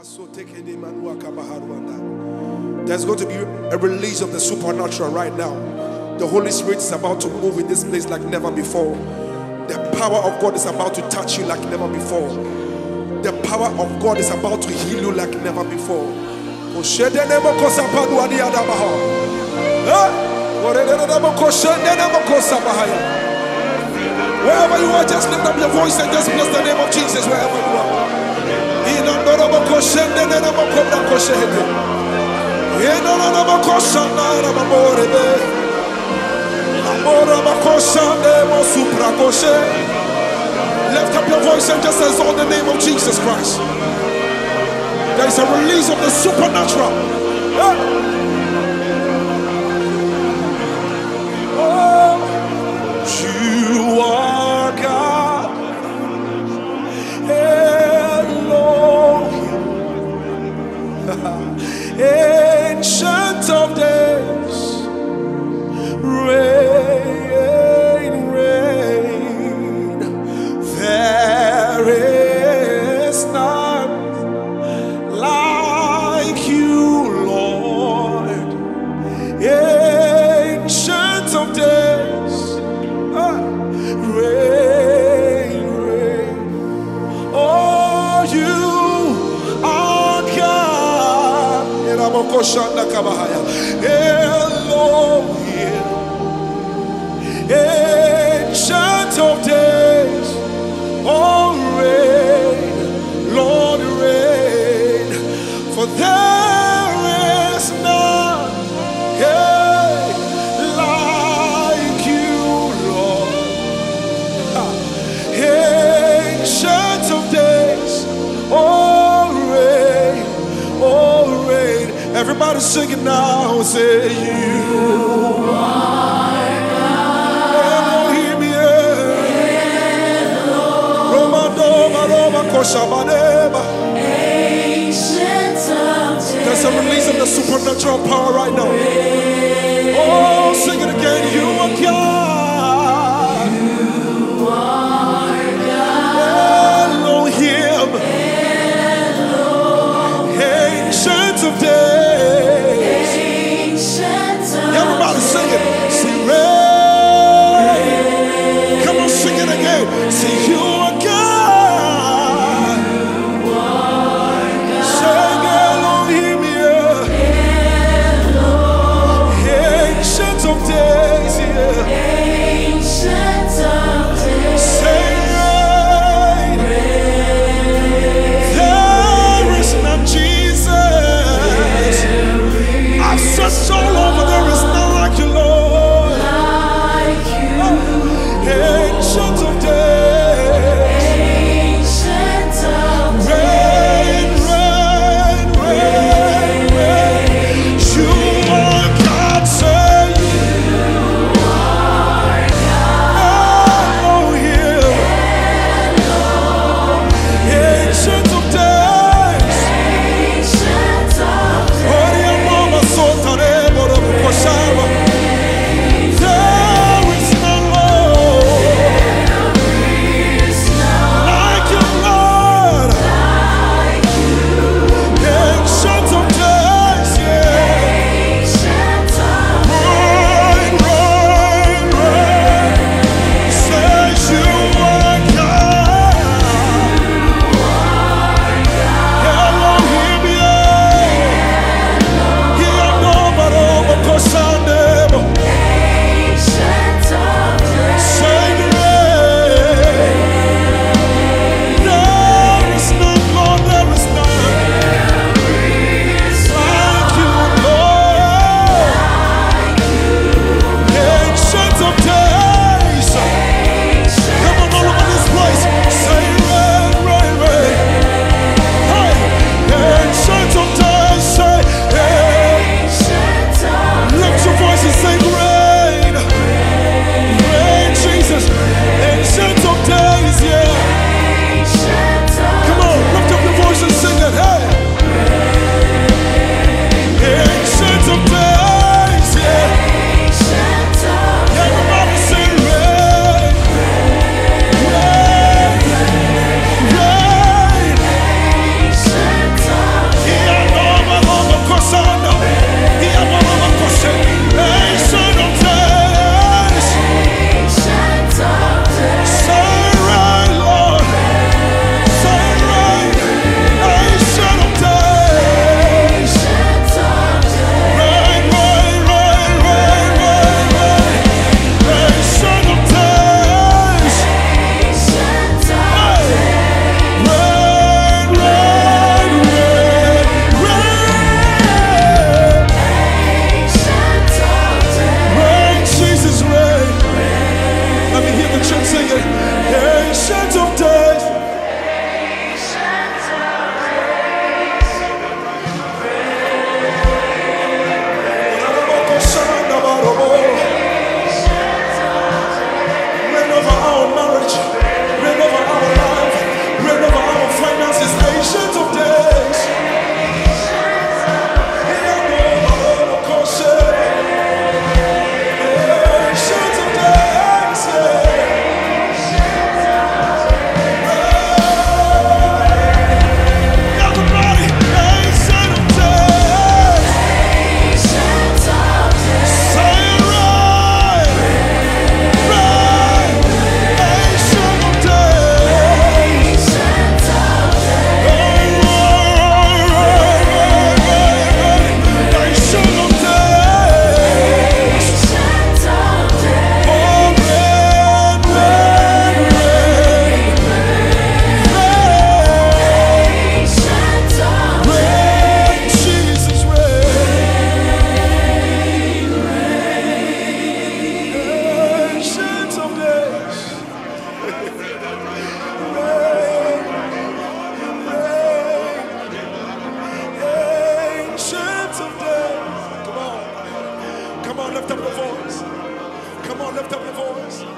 There's going to be a release of the supernatural right now. The Holy Spirit is about to move in this place like never before. The power of God is about to touch you like never before. The power of God is about to heal you like never before. Wherever you are, just lift up your voice and just bless the name of Jesus wherever you are. Lift up your voice and just exalt the name of Jesus Christ. There is a release of the supernatural. Oh, you are God. Elohim, Ancient of Days, reign, reign. There is none like you, Lord. Ancient of Days, reign, reign. Oh, you are God. Elohim, Ancient of Days, oh reign, Lord reign, for there is none like you, Lord. Ancient of Days, oh reign, oh reign. Everybody sing it now, say you are Elohim, there's a release of the supernatural power right now. Oh, sing it again. You are God. You are Elohim, Ancient of Days. Everybody sing it. Sing rain. Come on, sing it again. Say you are God. Sing Elohim, yeah. Ancient Lift up your voice.